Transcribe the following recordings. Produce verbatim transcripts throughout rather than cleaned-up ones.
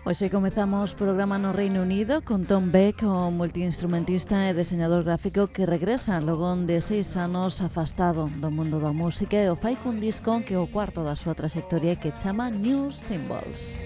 Hoxe comezamos programa no Reino Unido con Tom Beck, o multiinstrumentista e deseñador gráfico que regresa logo de seis anos afastado do mundo da música e o fai cun disco que é o cuarto da súa traxectoria que chama New Symbols.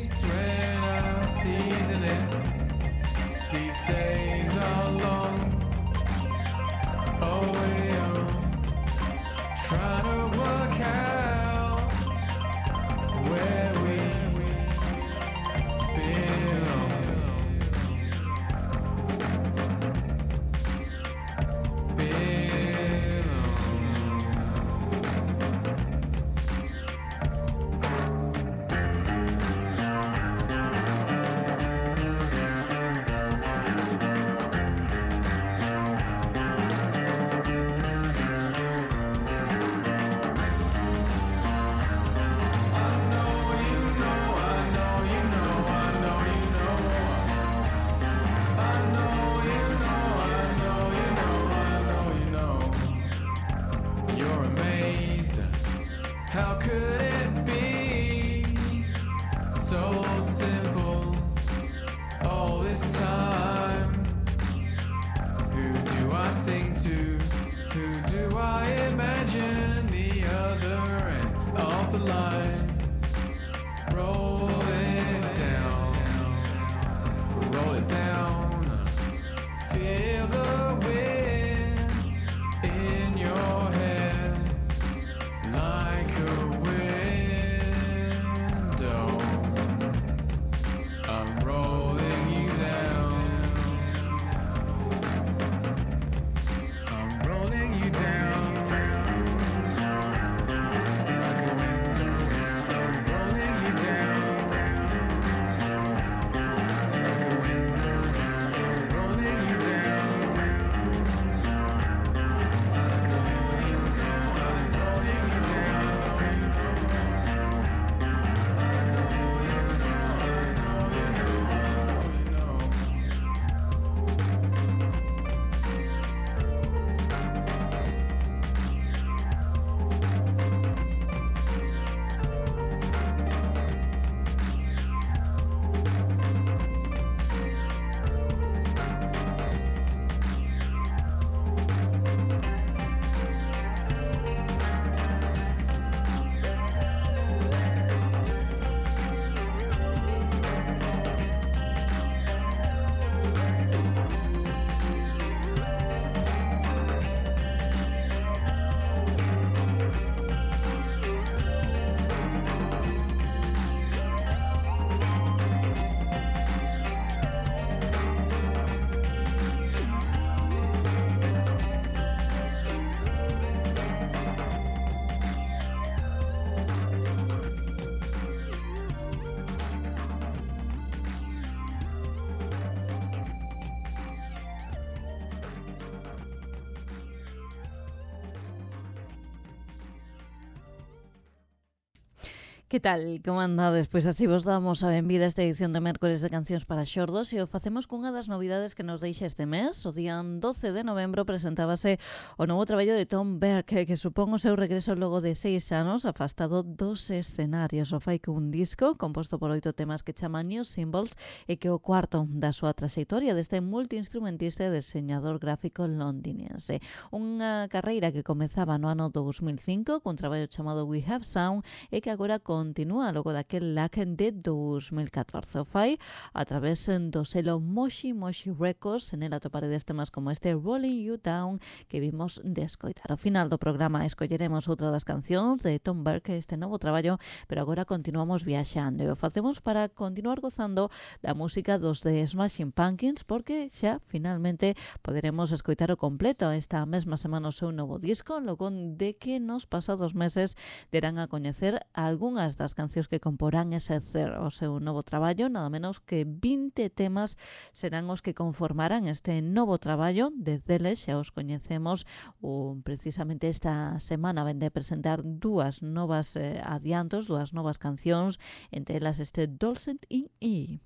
Que tal? Como andades? Pois así vos damos a benvida a esta edición de Mércores de Cancións para Xordos e o facemos cunha das novidades que nos deixa este mes. O día doce de novembro presentábase o novo traballo de Tom Beck, que, que supón o seu regreso logo de seis anos afastado dos escenarios. O fai cun disco composto por oito temas que chama New Symbols e que é o cuarto da súa traxectoria deste multiinstrumentista e deseñador gráfico londinense. Unha carreira que comezaba no ano dous mil cinco cun traballo chamado We Have Sound e que agora continúa logo daquel lac de dous mil catorce. O fai a través do selo Moshi Moshi Records. En el atoparedes temas como este Rolling You Down que vimos de escoitar. Ao final do programa escolleremos outra das cancións de Tom Beck, este novo traballo, pero agora continuamos viaxando e o facemos para continuar gozando da música dos de Smashing Pumpkins, porque xa finalmente poderemos escoitar o completo esta mesma semana o seu novo disco, logo de que nos pasados meses derán a coñecer algunhas das cancións que comporán ese cer o seu novo traballo. Nada menos que vinte temas serán os que conformarán este novo traballo. Desde eles xa os coñecemos, o, precisamente esta semana vende presentar dúas novas eh, adiantos, dúas novas cancións, entre elas este Dulcet in E.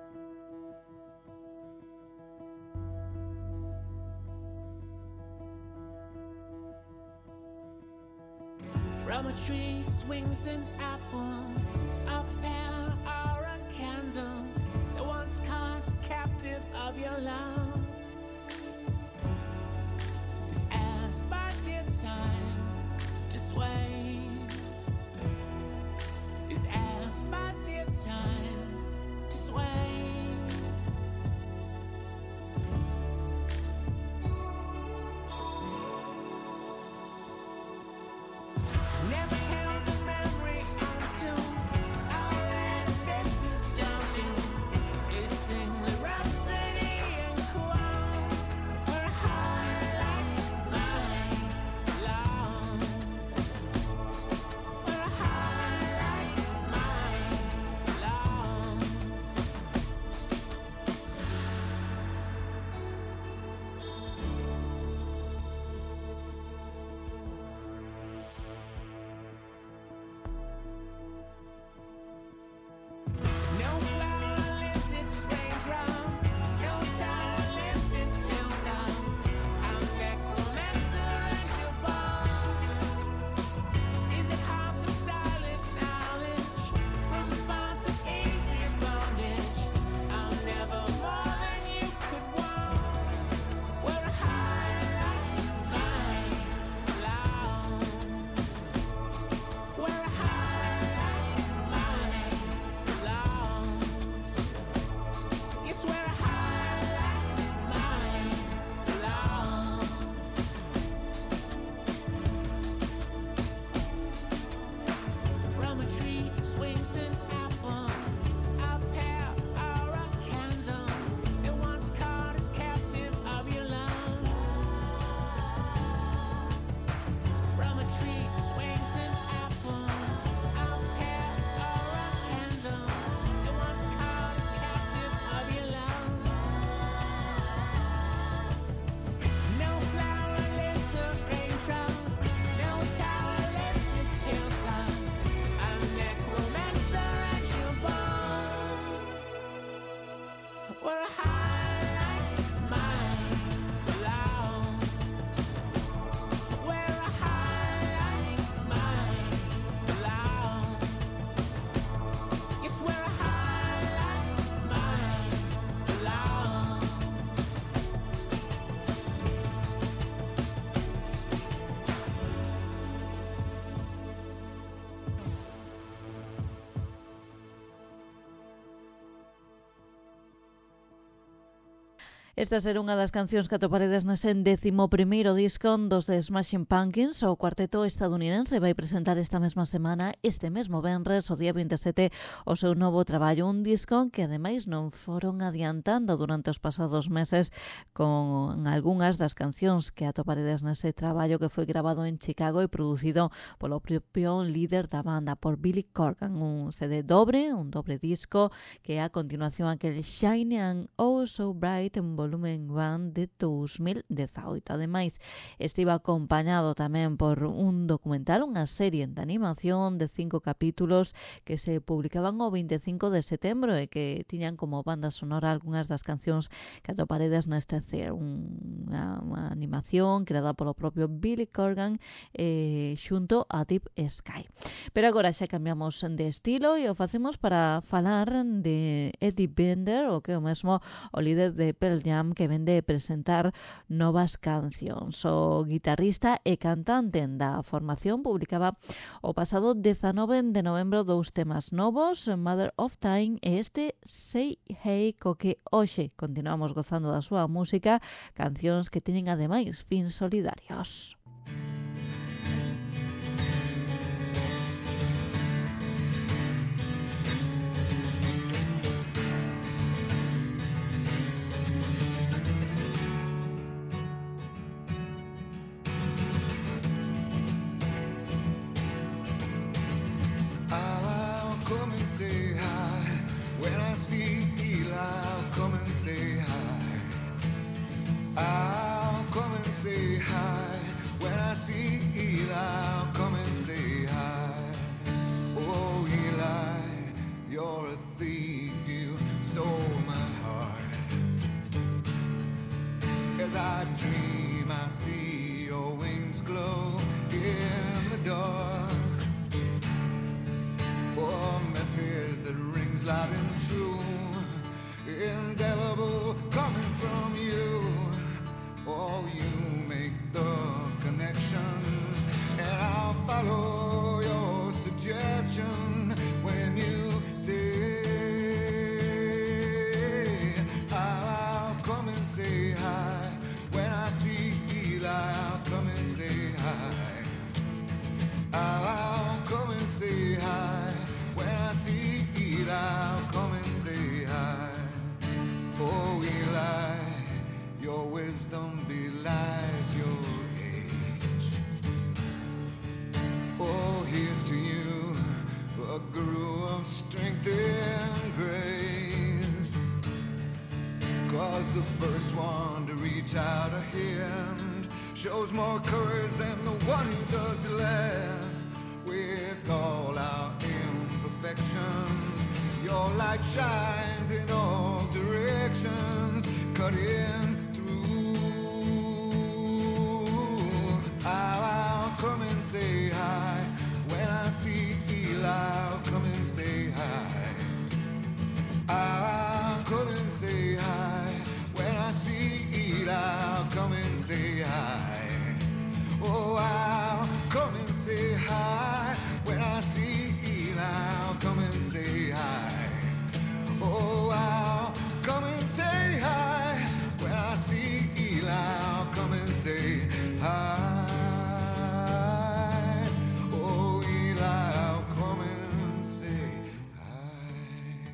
From a tree swings an apple, up there are a candle. Never held the memory until I read this is something. It's singly rhapsody and crown. We're high like mine, long. We're high like mine, long. No flower lives its raindrop. No tower lives its hilltop. I'm necromancer and your ball. Is it half of silent knowledge? From fun to easy bondage. I'm never more than you could want. We're high like mine, long. We're high like mine, long. Yes, we're high like mine, long. From a tree swings an apple, a pear or a candle. It once caught as captive of your love. From a tree swings an apple, a pear or a candle. It once caught as captive of your love. No flower lifts a raindrop. No tower lifts its hilltop. I'm necromancer at your ball. We're high like mine, long. We're high like mine, long. Yes, we're high like mine, long. Esta será unha das cancións que atoparedes nese décimo primeiro disco dos de Smashing Pumpkins. O cuarteto estadounidense vai presentar esta mesma semana, este mesmo venres, o día vinte e sete, o seu novo traballo. Un disco que ademais non foron adiantando durante os pasados meses con algunhas das cancións que atoparedes nese traballo que foi grabado en Chicago e producido polo propio líder da banda, por Billy Corgan. Un C D dobre, un dobre disco, que é a continuación aquel Shiny and Oh So Bright en volumen un de dos mil dezaoito. Ademais, estivo acompañado tamén por un documental, unha serie de animación de cinco capítulos que se publicaban o vinte e cinco de setembro e que tiñan como banda sonora algunhas das cancións que atoparedes neste C E R. Unha, unha animación creada polo propio Billy Corgan eh, xunto a Deep Sky. Pero agora xa cambiamos de estilo e o facemos para falar de Eddie Vedder, o que é o mesmo o líder de Pearl Jam, que vende presentar novas cancións. O guitarrista e cantante da formación publicaba o pasado dezanove de novembro dous temas novos, Mother of Time e este Say Hey, co que hoxe continuamos gozando da súa música, cancións que teñen ademais fins solidarios. I'll come and say hi. When I see Eli, I'll come and say hi. I'll come and say hi. When I see Eli, I'll come and say hi. Oh, Eli, you're a thief. You stole my heart. As I dream, I see your wings glow in the dark. Oh, messages that rings loud and true, indelible coming from you. Oh, you make the connection, and I'll follow your suggestion when you say shows more courage than the one who does it less. With all our imperfections, your light shines in all directions, cutting through. I'll, I'll come and say hi. When I see Eli, I'll come and say hi. I'll come and say hi. When I see Eli, I'll come and say hi. Oh, I'll come and say hi. When I see Eli, I'll come and say hi. Oh, I'll come and say hi. When I see Eli, I'll come and say hi. Oh, Eli, I'll come and say hi.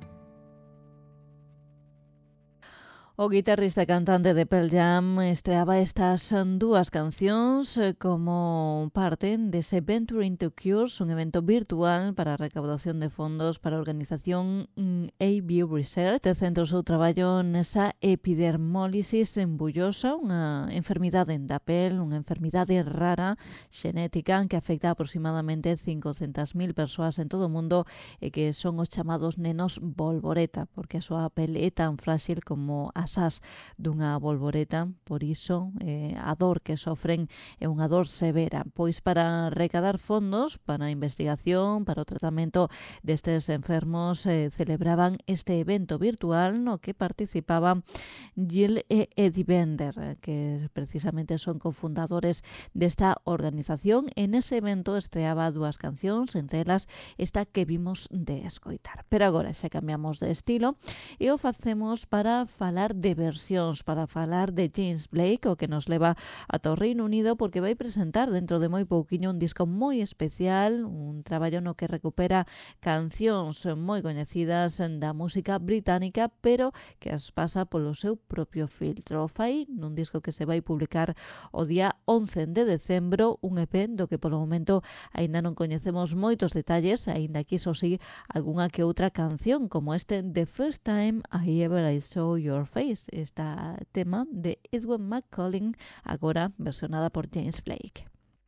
O guitarrista e cantante de Pearl Jam estreaba estas dúas cancións eh, como parte dese Venture into Cures, un evento virtual para a recaudación de fondos para a organización mm, A B Research, que centra o seu traballo nesa epidermólisis embullosa, unha enfermidade da pel, unha enfermidade rara, xenética, que afecta a aproximadamente cincocentas mil persoas en todo o mundo e que son os chamados nenos bolboreta, porque a súa pel é tan frágil como as as dunha bolboreta, por iso eh, a dor que sofren é unha dor severa. Pois para recadar fondos para a investigación, para o tratamento destes enfermos, eh, celebraban este evento virtual no que participaban Jill e Eddie Bender, que precisamente son cofundadores desta organización. En ese evento estreaba dúas cancións, entre elas esta que vimos de escoitar. Pero agora xa cambiamos de estilo e o facemos para falar de versións, para falar de James Blake, o que nos leva ata o Reino Unido, porque vai presentar dentro de moi pouquiño un disco moi especial, un traballo no que recupera cancións moi coñecidas da música británica, pero que as pasa polo seu propio filtro. O fai nun disco que se vai publicar o día once de decembro, un E P do que polo momento aínda non coñecemos moitos detalles, aínda que iso sí, algunha que outra canción, como este The First Time I Ever I Saw Your Face, esta tema de Edwin McCollum, agora versionada por James Blake.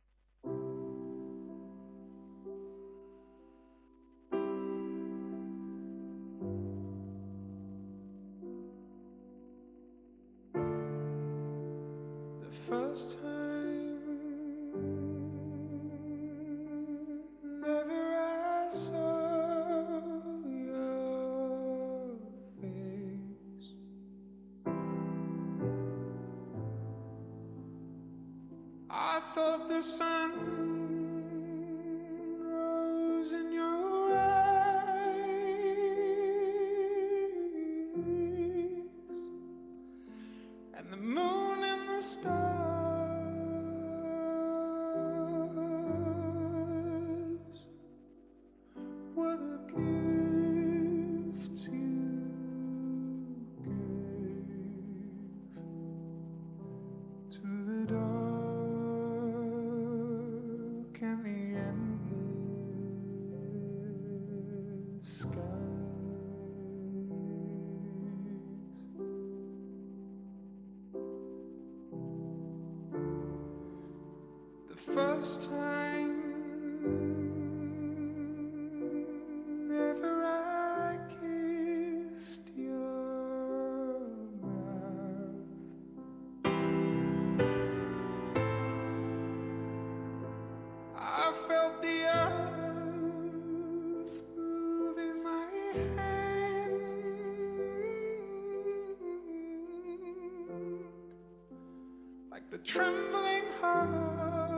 The first time ever I saw your face, I thought the sun rose in your eyes, and the moon and the stars were the gifts you gave to the dark and the endless skies. The first time ever I kissed your mouth, I felt the earth move in my hand, like the trembling heart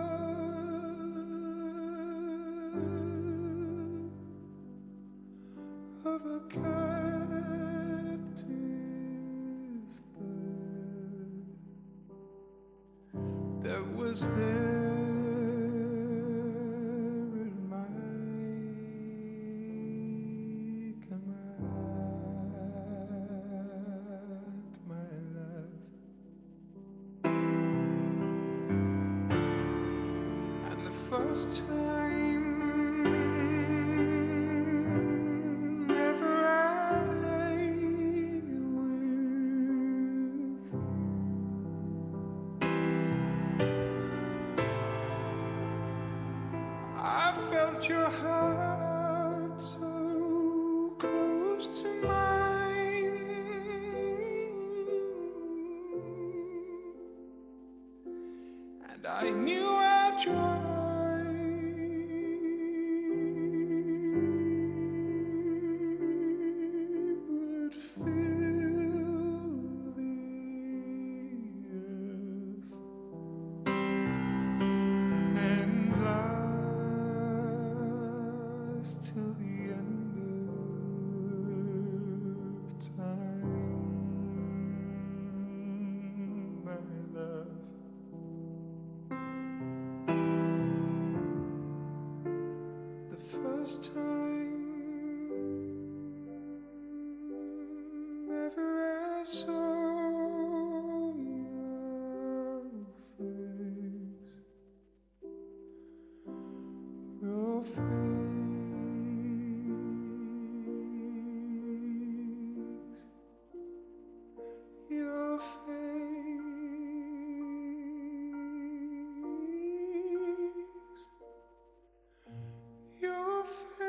of a captive bird that was there at my command, my love. And the first time ever I lay with you, I felt your heart so close to mine, and I knew our joy would fill the earth and last till the end of time, my love. The first time ever I saw your face, your face, your face, your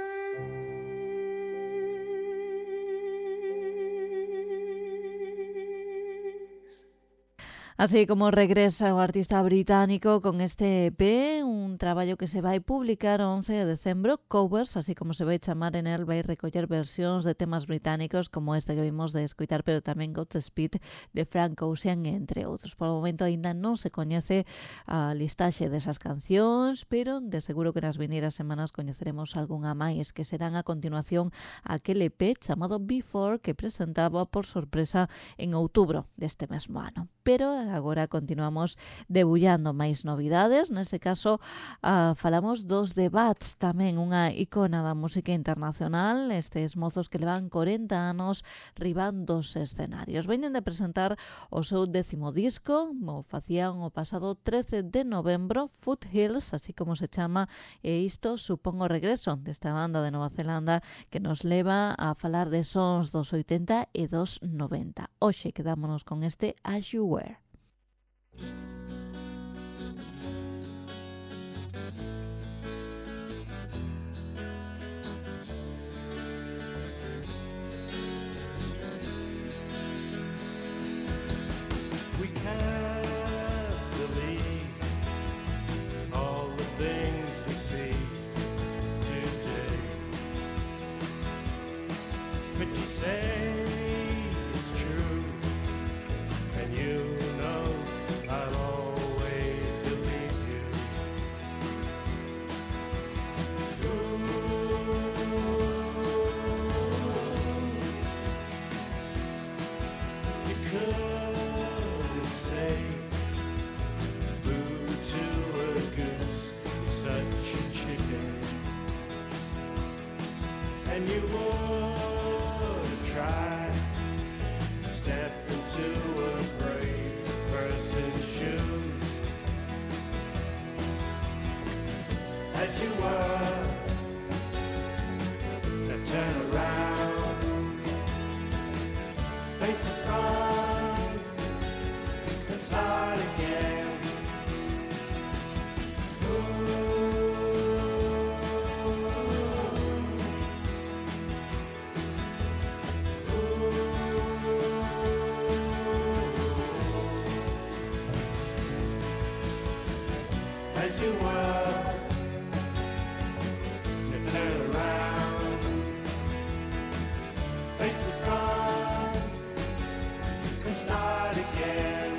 face. Así como regresa o artista británico con este E P, un traballo que se vai publicar o once de decembro, Covers, así como se vai chamar en el, vai recoller versións de temas británicos como este que vimos de escutar, pero tamén Godspeed de Frank Ocean, entre outros. Por o momento aínda non se coñece a listaxe desas cancións, pero de seguro que nas vindeiras semanas coñeceremos algunha máis, que serán a continuación aquel E P chamado Before que presentaba por sorpresa en outubro deste mesmo ano. Pero agora continuamos debullando máis novidades. Neste caso, uh, falamos dos The Bats, tamén unha icona da música internacional. Estes mozos que levan corenta anos ribando os escenarios. Veñen de presentar o seu décimo disco, o facían o pasado trece de novembro, Foothills, así como se chama, e isto supón o regreso desta banda de Nova Zelanda que nos leva a falar de sons dos oitenta e dos noventa. Hoxe quedámonos con este As You Were. We can't believe all the things we see today, but you say it's true, and you know I'll always believe you. Ooh, you couldn't say boo to a goose, such a chicken, and you would try to step into a brave person's shoes. As you were, now turn around, face the front, and start again. As you were, now turn around, face the front, and start again.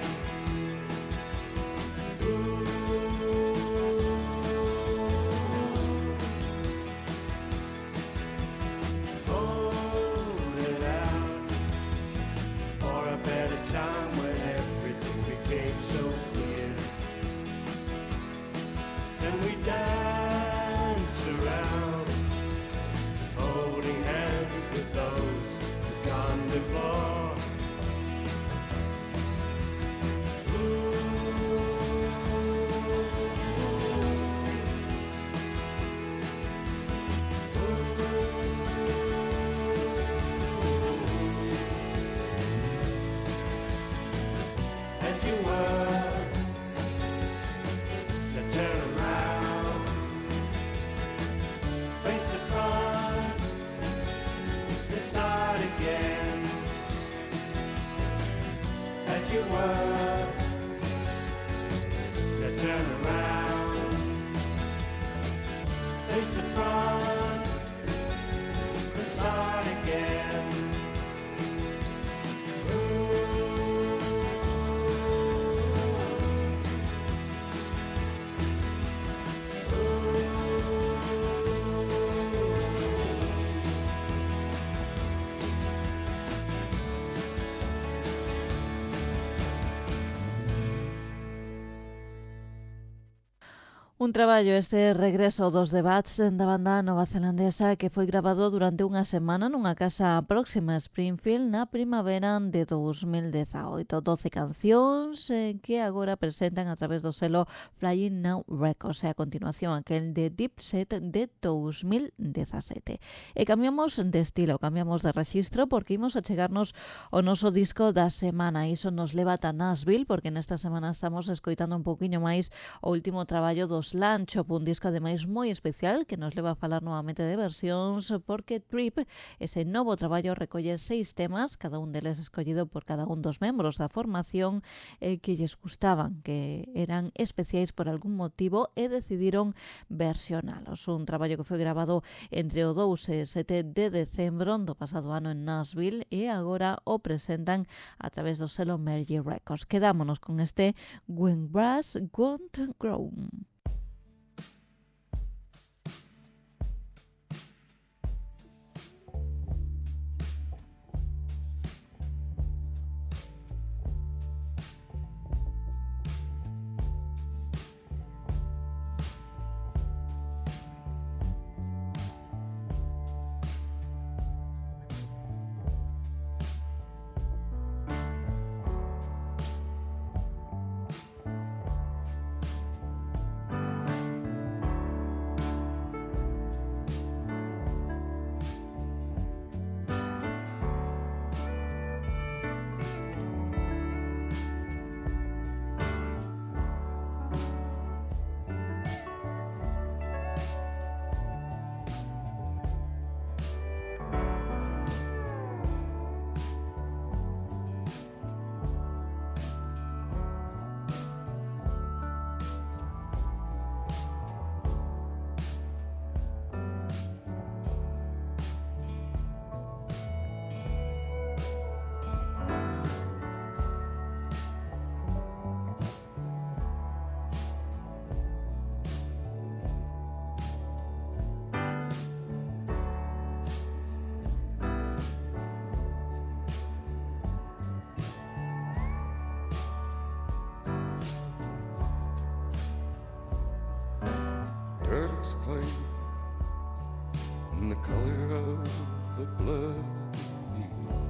Hold it out for a better time when everything became so clear. And the front and start again. Un traballo este regreso dos debates da banda novazelandesa que foi grabado durante unha semana nunha casa próxima a Springfield na primavera de dos mil dezaoito. doce cancións eh, que agora presentan a través do selo Flying Now Records e a continuación aquel de Deep Set de dos mil dezasete. E cambiamos de estilo, cambiamos de rexistro porque imos a chegarnos o noso disco da semana. Iso nos leva ata Nashville porque nesta semana estamos escoitando un pouquiño máis o último traballo dos Lunch, un disco ademais moi especial que nos leva a falar novamente de versións porque Trip, ese novo traballo, recolle seis temas, cada un deles escollido por cada un dos membros da formación eh, que lles gustaban, que eran especiais por algún motivo e decidiron versionalos. Un traballo que foi grabado entre o dous e sete de decembro do pasado ano en Nashville e agora o presentan a través do selo Mergy Records. Quedámonos con este When Grass Won't Grow. Dirt is clay in the color of the blood Nile.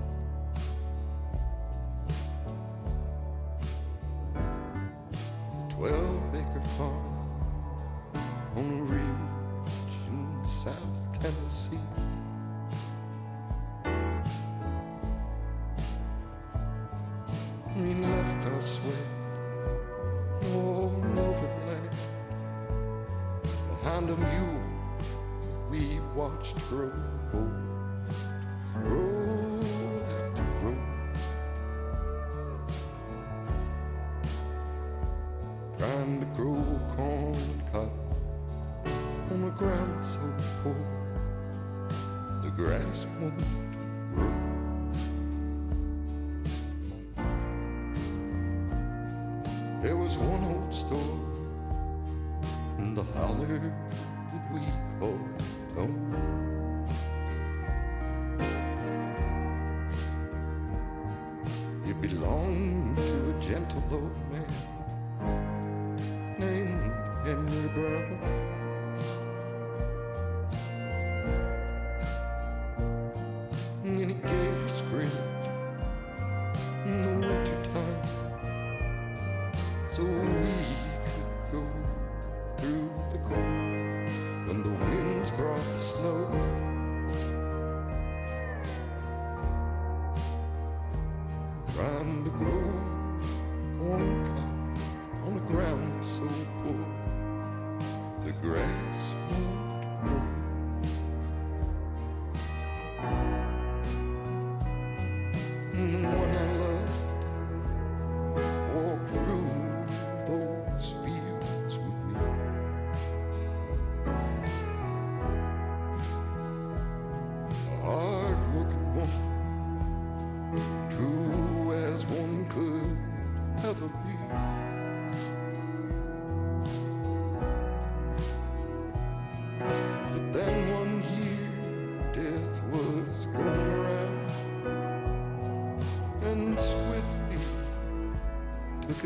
A twelve acre farm on a ridge in South Tennessee. We left our sweat all over the land. Behind a mule we watched grow old, row after row. Trying to grow corn and cotton on the ground so poor the grass won't grow. There was one old store in the holler that we called home. It belonged to a gentle old man named Henry Brown. And he gave us script in the wintertime so we could go through the cold when the winds brought the snow. Trying to grow corn and cotton on the ground that's so poor the grass won't grow. And the one I loved walked through those fields with me.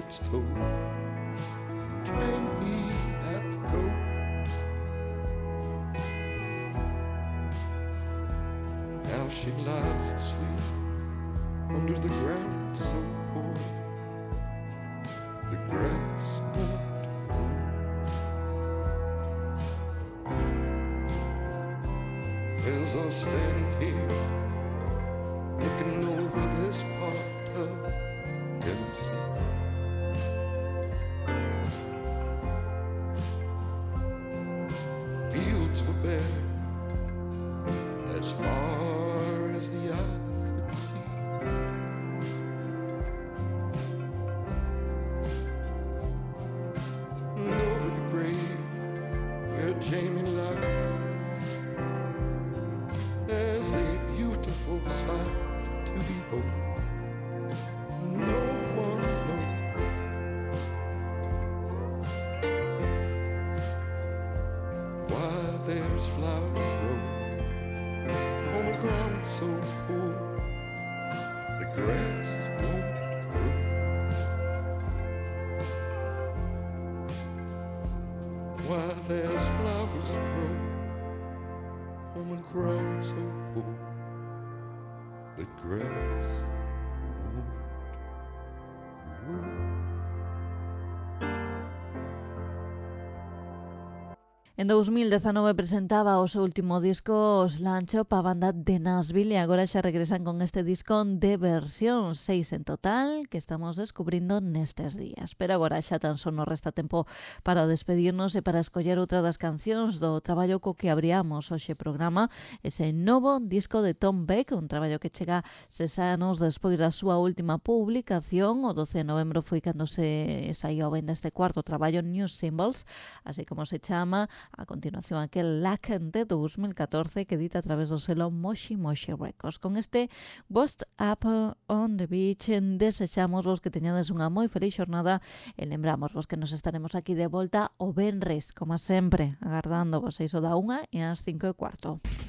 it's told. Can he have to go? Now she lies asleep under the ground so poor the grass won't grow. As I stand here looking over this part of Tennessee, fields were bare as far as the eye could see. And over the grave where Jamie lies, there's a beautiful sight to behold. No one knows why there's flowers grow on the ground so poor the grass won't grow. Why there's flowers grow on the ground so poor the grass won't grow. En dous mil dezanove presentaba o seu último disco Os Lancho pa banda de Nashville e agora xa regresan con este disco de versión, seis en total, que estamos descubrindo nestes días. Pero agora xa tan só nos resta tempo para despedirnos e para escoller outra das cancións do traballo co que abriamos hoxe programa, ese novo disco de Tom Beck, un traballo que chega seis anos despois da súa última publicación. O doce de novembro foi cando se saía ao venda este cuarto traballo, New Symbols, así como se chama. A continuación, aquel Lack de dos mil catorce que edita a través do selo Moshi Moshi Records. Con este Washed Up on the Beach desexamos vos que teñades unha moi feliz xornada e lembramos vos que nos estaremos aquí de volta o venres, como sempre, agardando vos iso da unha e ás cinco e cuarto.